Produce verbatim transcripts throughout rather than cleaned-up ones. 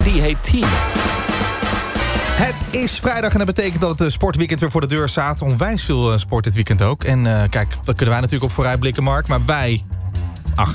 die heet Team. Het is vrijdag en dat betekent dat het sportweekend weer voor de deur staat. Onwijs veel uh, sport dit weekend ook. En uh, kijk, daar kunnen wij natuurlijk op vooruit blikken, Mark. Maar wij... Ach,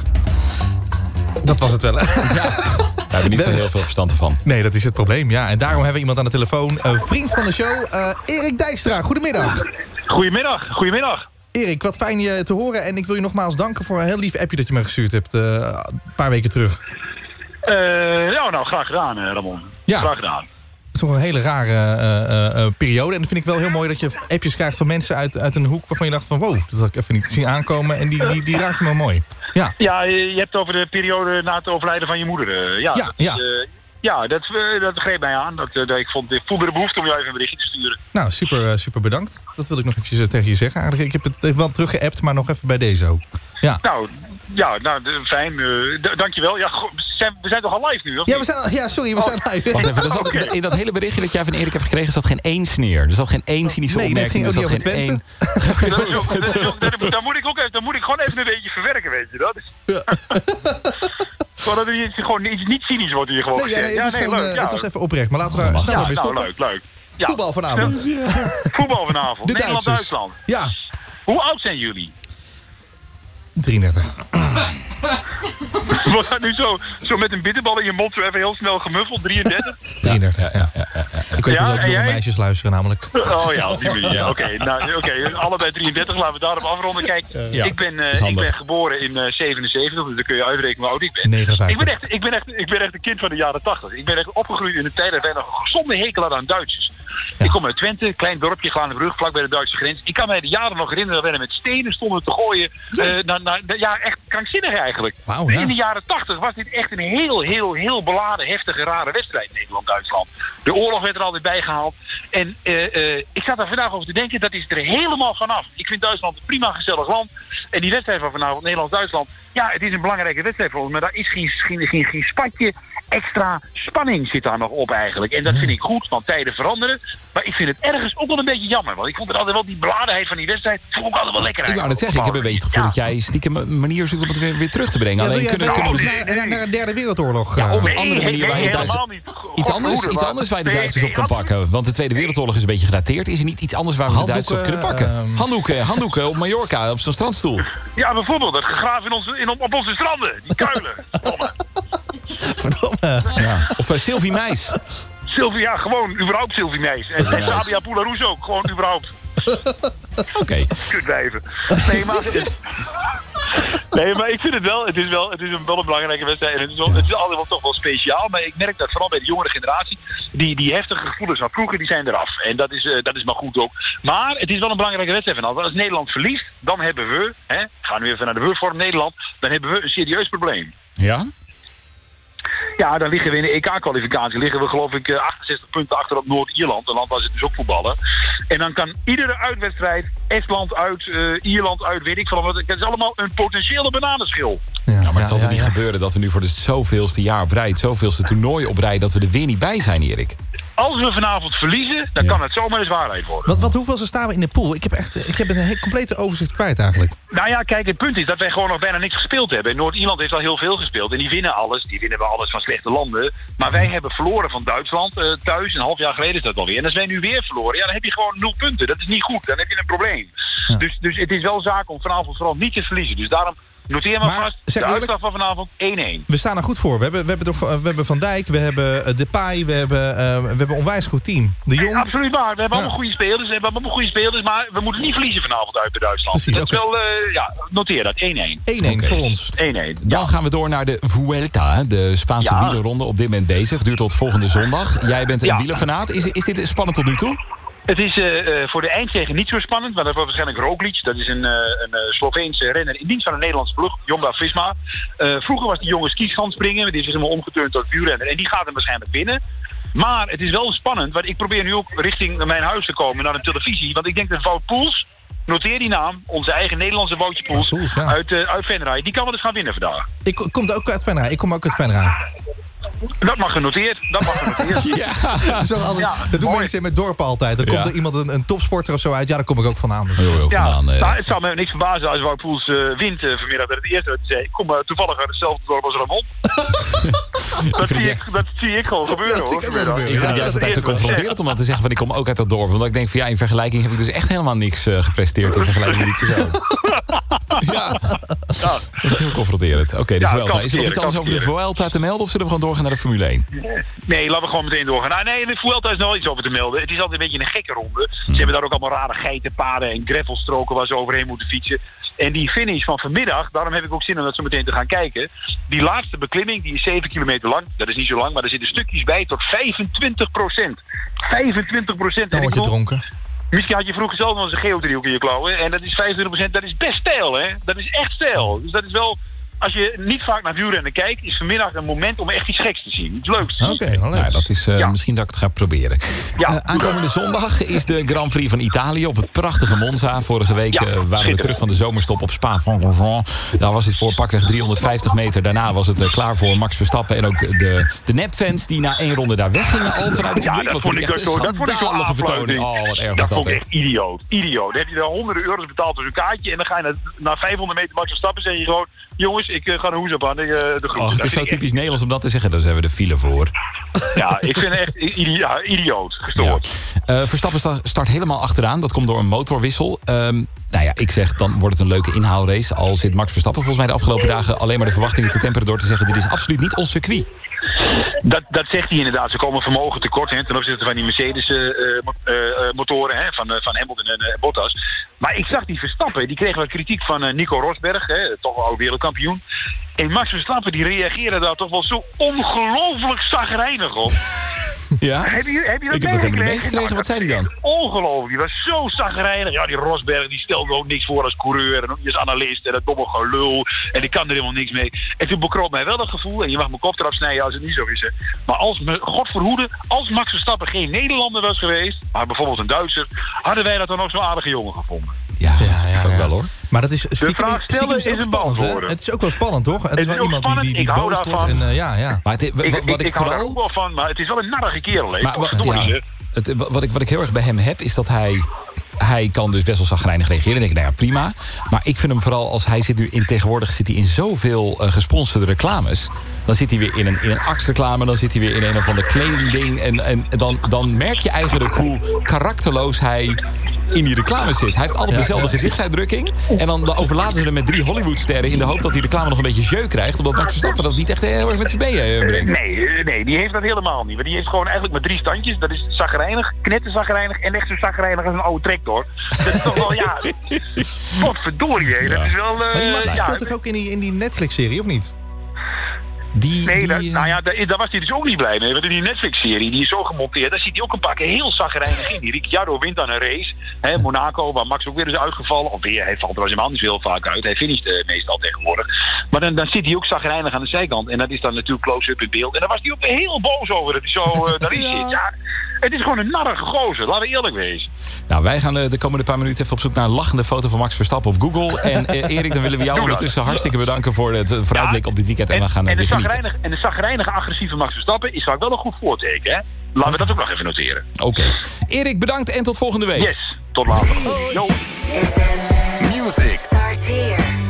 dat was het wel. Ja. Daar hebben we niet zo heel veel verstand van. Nee, dat is het probleem. Ja, en daarom hebben we iemand aan de telefoon. Een vriend van de show, uh, Erik Dijkstra. Goedemiddag. Goedemiddag, goedemiddag. Erik, wat fijn je te horen. En ik wil je nogmaals danken voor een heel lief appje dat je me gestuurd hebt. Uh, een paar weken terug. Uh, ja, nou, graag gedaan, Ramon. Ja. Graag gedaan. Het is toch een hele rare uh, uh, periode. En dat vind ik wel heel mooi dat je appjes krijgt van mensen uit, uit een hoek waarvan je dacht van wow, dat had ik even niet zien aankomen. En die, die, die raakt me mooi. Ja. Ja, je hebt over de periode na het overlijden van je moeder. Uh, ja, ja, dat, ja. Uh, ja dat, uh, dat greep mij aan. Dat, uh, dat ik, vond, ik voelde de behoefte om jou even een berichtje te sturen. Nou, super, uh, super bedankt. Dat wil ik nog eventjes uh, tegen je zeggen. Eigenlijk, ik heb het wel teruggeappt, maar nog even bij deze ook. Ja. Nou, ja, nou de, fijn. Uh, d- dankjewel. Ja, go, zijn, we zijn toch al live nu? Of ja, we zijn, ja, sorry, we oh. zijn live. Wacht even, dat okay. In dat hele berichtje dat jij van Erik hebt gekregen... zat geen één sneer. Er zat geen één cynische nee, opmerking. Nee, dat ging ook geen niet over Twente. Dan moet ik ook even, dan moet ik gewoon even een beetje verwerken, weet je dat? Ja. Gewoon dat het gewoon iets niet cynisch wordt hier gewoon. Nee, ja, nee, het, ja, nee, gewoon, leuk, uh, ja. het was even oprecht, maar laten we daar snel ja, mee stoppen. Nou, leuk, leuk. Ja. Voetbal vanavond. Voetbal vanavond. Nederland-Duitsland. Ja. Hoe oud zijn jullie? drieëndertig. Wordt dat nu zo, zo met een bitterbal in je mond zo even heel snel gemuffeld? drieëndertig? drieëndertig, ja. ja, ja, ja. Ik weet ja, dat ook jonge meisjes luisteren namelijk. Oh ja, op die manier. Ja. Oké, okay, nou, okay. allebei drieëndertig. Laten we daarop afronden. Kijk, ja. ik, ben, uh, ik ben geboren in uh, zevenenzeventig, dus dan kun je uitrekenen hoe oud ik ben. negenenvijftig. Ik ben, echt, ik, ben echt, ik ben echt een kind van de jaren tachtig. Ik ben echt opgegroeid in de tijd dat wij nog een gezonde hekel hadden aan Duitsers. Ja. Ik kom uit Twente, klein dorpje, Glanenbrug, vlak bij de Duitse grens. Ik kan mij de jaren nog herinneren dat wij met stenen stonden te gooien. Uh, na, na, ja, echt krankzinnig eigenlijk. Wow, ja. In de jaren tachtig was dit echt een heel, heel, heel beladen, heftige, rare wedstrijd Nederland-Duitsland. De oorlog werd er altijd bij gehaald. En uh, uh, ik zat daar vandaag over te denken, dat is er helemaal vanaf. Ik vind Duitsland een prima gezellig land. En die wedstrijd van vanavond, Nederland-Duitsland, ja, het is een belangrijke wedstrijd voor ons. Maar daar is geen, geen, geen, geen spatje extra spanning zit daar nog op eigenlijk. En dat vind ik goed, want tijden veranderen. Maar ik vind het ergens ook wel een beetje jammer. Want ik vond het altijd wel die beladenheid van die wedstrijd. Vond ik altijd wel lekker. Ik wou net zeggen, ik heb een beetje het gevoel ja. dat jij stiekem een manier zoekt om het weer, weer terug te brengen. Ja, Alleen ja, kunnen, ja, kunnen we naar, naar, naar een derde wereldoorlog. Ja, of een nee, andere manier nee, waar je nee, Duitsers... Iets anders, iets anders waar je de Duitsers nee, nee, op kan pakken. Want de Tweede Wereldoorlog is een beetje gedateerd. Is er niet iets anders waar we de Duitsers op kunnen pakken? Um... Handdoeken, handdoeken op Mallorca, op zo'n strandstoel. Ja, bijvoorbeeld. Dat gegraven in onze, in, op onze stranden. Die kuilen. Verdomme. Ja. Of uh, Sylvie Meis. Sylvie, ja, gewoon überhaupt Sylvie Meis. En, en Sabia Poularoes ook, gewoon überhaupt. Oké. Okay. Kutwijven. Nee, maar... Nee, maar ik vind het wel, het is wel, het is een, wel een belangrijke wedstrijd. En het is, wel, het is altijd wel toch wel speciaal. Maar ik merk dat vooral bij de jongere generatie, die, die heftige gevoelens van vroeger, die zijn eraf. En dat is, uh, dat is maar goed ook. Maar het is wel een belangrijke wedstrijd vanaf. Als Nederland verliest, dan hebben we, hè, gaan we even naar de we-vorm Nederland, dan hebben we een serieus probleem. Ja? Ja, dan liggen we in de E K-kwalificatie. Liggen we geloof ik achtenzestig punten achter op Noord-Ierland. Een land waar ze dus ook voetballen. En dan kan iedere uitwedstrijd, Estland uit, uh, Ierland uit, weet ik veel. Het is allemaal een potentiële bananenschil. Ja, ja, maar het zal ja, toch ja, niet ja. gebeuren dat we nu voor de zoveelste jaar op rij, het zoveelste toernooi op rij, dat we er weer niet bij zijn, Erik? Als we vanavond verliezen, dan ja. kan het zomaar eens waarheid worden. Wat, wat hoeveelste staan we in de pool? Ik heb echt, ik heb een he- complete overzicht kwijt eigenlijk. Nou ja, kijk, het punt is dat wij gewoon nog bijna niks gespeeld hebben. En Noord-Ierland heeft al heel veel gespeeld. En die winnen alles. Die winnen wel alles van slechte landen. Maar wij hebben verloren van Duitsland uh, thuis. Een half jaar geleden is dat alweer. En als wij nu weer verloren, ja, dan heb je gewoon nul punten. Dat is niet goed. Dan heb je een probleem. Ja. Dus, dus het is wel zaak om vanavond vooral niet te verliezen. Dus daarom... Noteer maar, maar vast, de eerlijk, uitslag van vanavond één-één. We staan er goed voor. We hebben, we hebben, toch, we hebben Van Dijk, we hebben Depay, we hebben, uh, we hebben een onwijs goed team. De Jong. Nee, absoluut waar. We hebben ja. allemaal goede spelers. We hebben allemaal goede spelers, maar we moeten niet verliezen vanavond uit bij Duitsland. Precies, dat okay. is wel, uh, ja, noteer dat. één-één. één-één okay. voor ons. één-één. Dan ja. gaan we door naar de Vuelta, de Spaanse ja. wielerronde op dit moment bezig. Duurt tot volgende zondag. Jij bent een ja. wielerfanaat. Is, is dit spannend tot nu toe? Het is uh, uh, voor de eindzege niet zo spannend, maar dat wordt waarschijnlijk Roglic. Dat is een, uh, een uh, Sloveense renner in dienst van een Nederlandse ploeg, Jumbo-Visma. Uh, vroeger was die jongen skischanspringen, die is helemaal omgeturnd tot wielrenner. En die gaat hem waarschijnlijk winnen. Maar het is wel spannend, want ik probeer nu ook richting mijn huis te komen, naar de televisie. Want ik denk dat Wout Poels, noteer die naam, onze eigen Nederlandse Woutje Poels, Poels ja. uit, uh, uit Venray, die kan wel eens gaan winnen vandaag. Ik kom ook uit Venray, ik kom ook uit Venray. Dat mag genoteerd. Dat mag genoteerd. ja. Dat, is altijd, ja, dat doen mooi. Mensen in het dorp altijd. Dan ja. komt er iemand, een, een topsporter of zo uit. Ja, daar kom ik ook vandaan. Dus. Heel, heel ja, vandaan, eh. nou, het zou me niks verbazen als Wout Poels uh, wint uh, vanmiddag. Dat het eerste wat hij zei. Ik kom uh, toevallig uit hetzelfde dorp als Ramon. dat, zie ik, dat zie ik gewoon gebeuren, ja, hoor. Ik vind het ja, juist altijd zo confronterend om dan te zeggen van ik kom ook uit dat dorp. Omdat ik denk van ja, in vergelijking heb ik dus echt helemaal niks uh, gepresteerd in vergelijking met die persoon. ja. ja. Dat is heel confronterend. Oké, okay, de ja, Vuelta. Is er nog iets anders over de Vuelta te melden of zullen we gewoon doorgaan naar de Formule één? Nee, laten we gewoon meteen doorgaan. Nou, nee, de Vuelta is nog wel iets over te melden. Het is altijd een beetje een gekke ronde. Ze hmm. hebben daar ook allemaal rare geitenpaden en gravelstroken waar ze overheen moeten fietsen. En die finish van vanmiddag, daarom heb ik ook zin om dat zo meteen te gaan kijken. Die laatste beklimming, die is zeven kilometer lang. Dat is niet zo lang, maar er zitten stukjes bij tot vijfentwintig procent. vijfentwintig procent. Dan word je dronken. Misschien had je vroeger zelf nog eens een geodriehoek in je klauwen. En dat is vijfentwintig procent, dat is best stijl, hè. Dat is echt stijl. Dus dat is wel... Als je niet vaak naar wielrennen kijkt, is vanmiddag een moment om echt iets geks te zien. Iets leuks te zien. Oké, okay, nou, dat is uh, ja. misschien dat ik het ga proberen. Ja. Uh, aankomende zondag is de Grand Prix van Italië op het prachtige Monza. Vorige week ja, uh, waren we terug van de zomerstop op Spa-Francorchamps. Daar was het voor pakweg driehonderdvijftig meter. Daarna was het uh, klaar voor Max Verstappen. En ook de, de, de nepfans die na één ronde daar weggingen al vanuit het ja, publiek. Dat vond ik echt een schandalige vertoning. Oh, wat erg was dat. Dat vond ik echt idioot. Idioot. Dan heb je daar honderden euro's betaald voor zo'n kaartje. En dan ga je naar, naar vijfhonderd meter Max Verstappen en zeg je gewoon... Jongens, ik uh, ga een hoes op aan de, uh, de groep. Oh, het is zo typisch Nederlands om dat te zeggen. Daar hebben we de file voor. Ja, ik vind het echt idi- ja, idioot. Gestoord. Ja. Uh, Verstappen start helemaal achteraan. Dat komt door een motorwissel. Um, nou ja, ik zeg, dan wordt het een leuke inhaalrace. Al zit Max Verstappen volgens mij de afgelopen dagen alleen maar de verwachtingen te temperen door te zeggen, dit is absoluut niet ons circuit. Dat, dat zegt hij inderdaad. Ze komen vermogen tekort hè, ten opzichte van die Mercedes-motoren uh, uh, van, uh, van Hamilton en uh, Bottas. Maar ik zag die Verstappen, die kreeg wat kritiek van uh, Nico Rosberg, hè, toch wel wereldkampioen. En Max Verstappen die reageerde daar toch wel zo ongelooflijk chagrijnig op. Ja? Heb je, heb je dat ik heb dat helemaal niet meegekregen. Wat zei hij dan? Ongelooflijk. Die was zo chagrijnig. Ja, die Rosberg die stelde ook niks voor als coureur en ook niet als analist en dat domme gelul. En die kan er helemaal niks mee. En toen bekroop mij wel dat gevoel, en je mag mijn kop eraf snijden als het niet zo is. Hè. Maar als, God verhoede, als Max Verstappen geen Nederlander was geweest, maar bijvoorbeeld een Duitser, hadden wij dat dan ook zo'n aardige jongen gevonden. Ja, ja, ja, ja. ook wel hoor. Maar dat is de vraag stellen is een beantwoorden. Het is ook wel spannend, toch? Het, het is wel iemand spannend. die, die, die boos wordt. En, uh, ja, ja. Maar het, wat, ik, wat ik, ik, ik vooral... hou er ook wel van, maar het is wel een narrige kerel. Maar, wa, ja, het, wat, ik, wat ik heel erg bij hem heb, is dat hij... Hij kan dus best wel chagrijnig reageren. Dan denk ik, nou ja, prima. Maar ik vind hem vooral als hij zit nu in... Tegenwoordig zit hij in zoveel uh, gesponsorde reclames. Dan zit hij weer in een, in een Axe-reclame. Dan zit hij weer in een of ander kledingding. En, en dan, dan merk je eigenlijk hoe karakterloos hij in die reclame zit. Hij heeft altijd dezelfde gezichtsuitdrukking. En dan, dan overladen ze hem met drie Hollywoodsterren... in de hoop dat die reclame nog een beetje jeu krijgt. Omdat Max Verstappen dat niet echt heel erg met zich mee brengt. Nee, nee, die heeft dat helemaal niet. Maar die heeft gewoon eigenlijk maar drie standjes. Dat is chagrijnig, knetterzagrijnig en echt zo chagrijnig als een oude tractor. Dat is toch wel, ja... Potverdorie, hè. Dat is wel... Uh, maar die man ja, speelt toch ook in die, in die Netflix-serie, of niet? Die, nee, die, dat, nou ja, daar, daar was hij dus ook niet blij mee. Want in die Netflix-serie, die is zo gemonteerd... daar ziet hij ook een paar keer heel chagrijnig in. Die Ricciardo wint dan een race. Hè, Monaco, waar Max ook weer is uitgevallen. Of weer, hij valt er als helemaal niet zo heel vaak uit. Hij finisht uh, meestal tegenwoordig. Maar dan, dan zit hij ook chagrijnig aan de zijkant. En dat is dan natuurlijk close-up in beeld. En dan was hij ook weer heel boos over dat hij zo uh, daarin ja. zit. Ja, het is gewoon een narrige gozer, laten we eerlijk wezen. Nou, wij gaan de, de komende paar minuten even op zoek naar een lachende foto van Max Verstappen op Google. En uh, Erik, dan willen we jou ondertussen hartstikke bedanken voor het vooruitblik ja, op dit weekend. En, en we gaan en weer genieten. En de chagrijnige, agressieve Max Verstappen is vaak wel een goed voorteken, hè? Laten we dat ook nog even noteren. Oké. Okay. Erik, bedankt en tot volgende week. Yes, tot later. Oh. Music starts here.